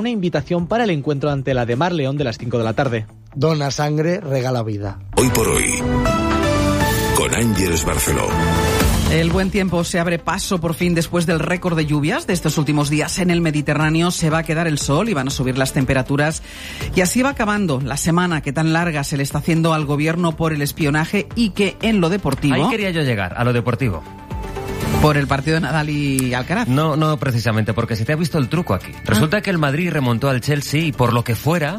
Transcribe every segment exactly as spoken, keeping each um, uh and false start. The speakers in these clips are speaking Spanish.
una invitación para el encuentro ante la de Mar León de las cinco de la tarde. Dona sangre, regala vida. Hoy por hoy, con Ángeles Barceló. El buen tiempo se abre paso por fin después del récord de lluvias de estos últimos días en el Mediterráneo. Se va a quedar el sol y van a subir las temperaturas. Y así va acabando la semana que tan larga se le está haciendo al gobierno por el espionaje y que en lo deportivo... Ahí quería yo llegar, a lo deportivo. ¿Por el partido de Nadal y Alcaraz? No, no precisamente, porque se te ha visto el truco aquí. Resulta ah. que el Madrid remontó al Chelsea y por lo que fuera,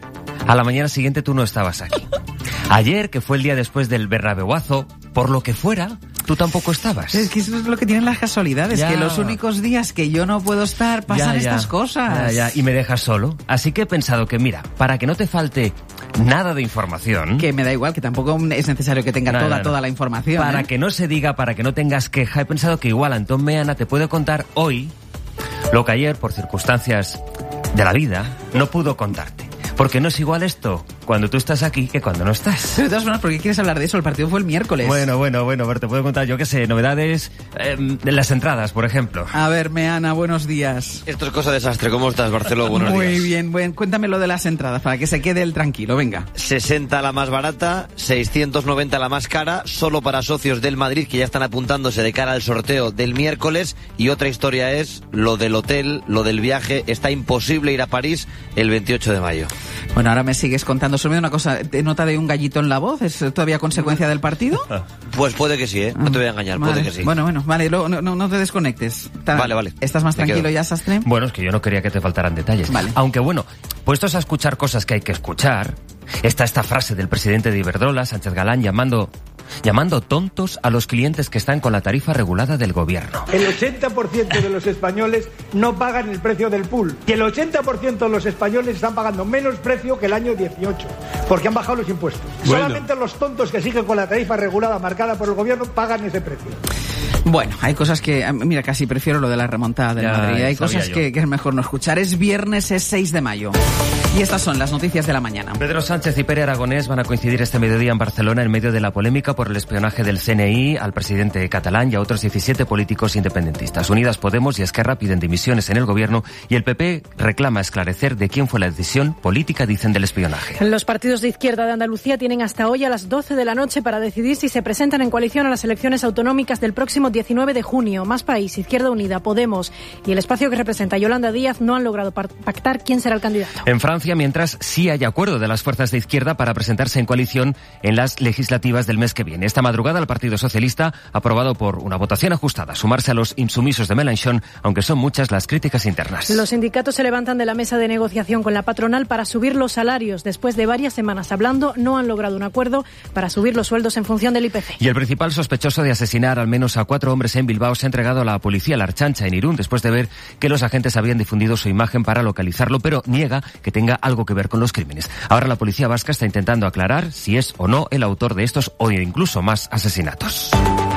a la mañana siguiente tú no estabas aquí. Ayer, que fue el día después del Bernabeuazo, por lo que fuera, tú tampoco estabas. Es que eso es lo que tienen las casualidades, ya. que los únicos días que yo no puedo estar pasan ya, ya. estas cosas. Ya, ya. Y me dejas solo. Así que he pensado que, mira, para que no te falte nada de información... Que me da igual, que tampoco es necesario que tenga no, toda, no, no. toda la información. Para ¿eh? que no se diga, para que no tengas queja, he pensado que igual Antón Meana te puede contar hoy lo que ayer, por circunstancias de la vida, no pudo contarte. Porque no es igual esto cuando tú estás aquí que cuando no estás. Pero de todas formas, ¿por qué quieres hablar de eso? El partido fue el miércoles. Bueno, bueno, bueno, a ver, te puedo contar, yo qué sé, novedades eh, de las entradas, por ejemplo. A ver, Meana, buenos días. Esto es cosa de desastre. ¿Cómo estás, Barceló? Buenos Muy días. Muy bien, bueno, cuéntame lo de las entradas, para que se quede el tranquilo, venga. sesenta la más barata, seiscientos noventa la más cara, solo para socios del Madrid que ya están apuntándose de cara al sorteo del miércoles. Y otra historia es lo del hotel, lo del viaje. Está imposible ir a París el veintiocho de mayo. Bueno, ahora me sigues contando. Solo una cosa, ¿te nota de un gallito en la voz? ¿Es todavía consecuencia del partido? Pues puede que sí, ¿eh? No te voy a engañar, vale. puede que sí. Bueno, bueno, vale, no, no, no te desconectes. Ta- vale, vale. ¿Estás más me tranquilo quedo. ya, Sastre? Bueno, es que yo no quería que te faltaran detalles. Vale. Aunque bueno, puestos a escuchar cosas que hay que escuchar, está esta frase del presidente de Iberdrola, Sánchez Galán, llamando... llamando tontos a los clientes que están con la tarifa regulada del gobierno. El ochenta por ciento de los españoles no pagan el precio del pool. Y el ochenta por ciento de los españoles están pagando menos precio que el año dieciocho, porque han bajado los impuestos. Bueno. Solamente los tontos que siguen con la tarifa regulada marcada por el gobierno pagan ese precio. Bueno, hay cosas que... Mira, casi prefiero lo de la remontada del ya, Madrid. Hay cosas que, que es mejor no escuchar. Es viernes, es seis de mayo. Y estas son las noticias de la mañana. Pedro Sánchez y Pere Aragonés van a coincidir este mediodía en Barcelona en medio de la polémica por el espionaje del C N I al presidente catalán y a otros diecisiete políticos independentistas. Unidas Podemos y Esquerra piden dimisiones en el gobierno y el P P reclama esclarecer de quién fue la decisión política, dicen, del espionaje. Los partidos de izquierda de Andalucía tienen hasta hoy a las doce de la noche para decidir si se presentan en coalición a las elecciones autonómicas del próximo diecinueve de junio. Más País, Izquierda Unida, Podemos y el espacio que representa Yolanda Díaz no han logrado pactar quién será el candidato. En Francia, mientras, sí hay acuerdo de las fuerzas de izquierda para presentarse en coalición en las legislativas del mes que viene. Esta madrugada el Partido Socialista ha aprobado por una votación ajustada sumarse a los insumisos de Mélenchon, aunque son muchas las críticas internas. Los sindicatos se levantan de la mesa de negociación con la patronal para subir los salarios. Después de varias semanas hablando, no han logrado un acuerdo para subir los sueldos en función del I P C. Y el principal sospechoso de asesinar al menos a cuatro hombres en Bilbao se ha entregado a la policía, la Archancha, en Irún, después de ver que los agentes habían difundido su imagen para localizarlo, pero niega que tenga algo que ver con los crímenes. Ahora la policía vasca está intentando aclarar si es o no el autor de estos o incluso más asesinatos.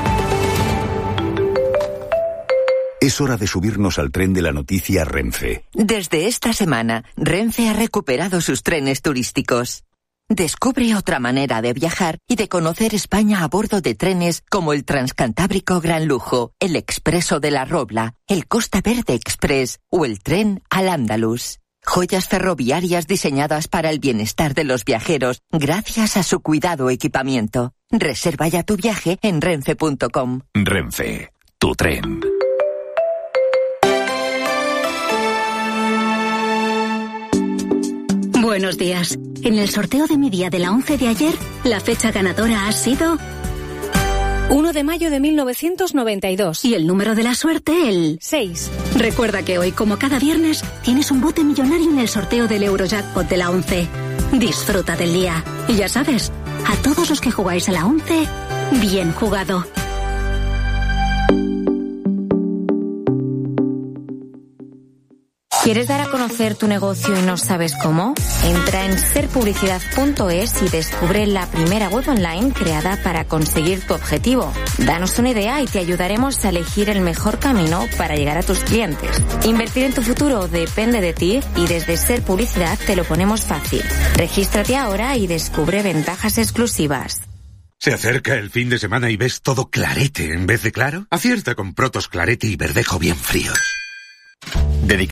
Es hora de subirnos al tren de la noticia Renfe. Desde esta semana, Renfe ha recuperado sus trenes turísticos. Descubre otra manera de viajar y de conocer España a bordo de trenes como el Transcantábrico Gran Lujo, el Expreso de la Robla, el Costa Verde Express o el tren Al-Ándalus. Joyas ferroviarias diseñadas para el bienestar de los viajeros gracias a su cuidado equipamiento. Reserva ya tu viaje en renfe punto com. Renfe, tu tren. Buenos días. En el sorteo de mi día de la once de ayer, la fecha ganadora ha sido... uno de mayo de mil novecientos noventa y dos. Y el número de la suerte, el... seis. Recuerda que hoy, como cada viernes, tienes un bote millonario en el sorteo del Eurojackpot de la once. Disfruta del día. Y ya sabes, a todos los que jugáis a la once, bien jugado. ¿Quieres dar a conocer tu negocio y no sabes cómo? Entra en ser publicidad punto es y descubre la primera web online creada para conseguir tu objetivo. Danos una idea y te ayudaremos a elegir el mejor camino para llegar a tus clientes. Invertir en tu futuro depende de ti y desde Ser Publicidad te lo ponemos fácil. Regístrate ahora y descubre ventajas exclusivas. ¿Se acerca el fin de semana y ves todo clarete en vez de claro? Acierta con Protos Clarete y Verdejo bien fríos.